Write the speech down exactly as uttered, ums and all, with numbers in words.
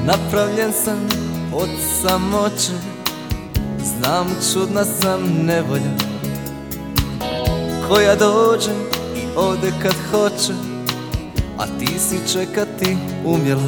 Napravljen sam od samoće, znam čudna sam nevolja koja dođe i ode kad hoće, a ti si čekati umjela.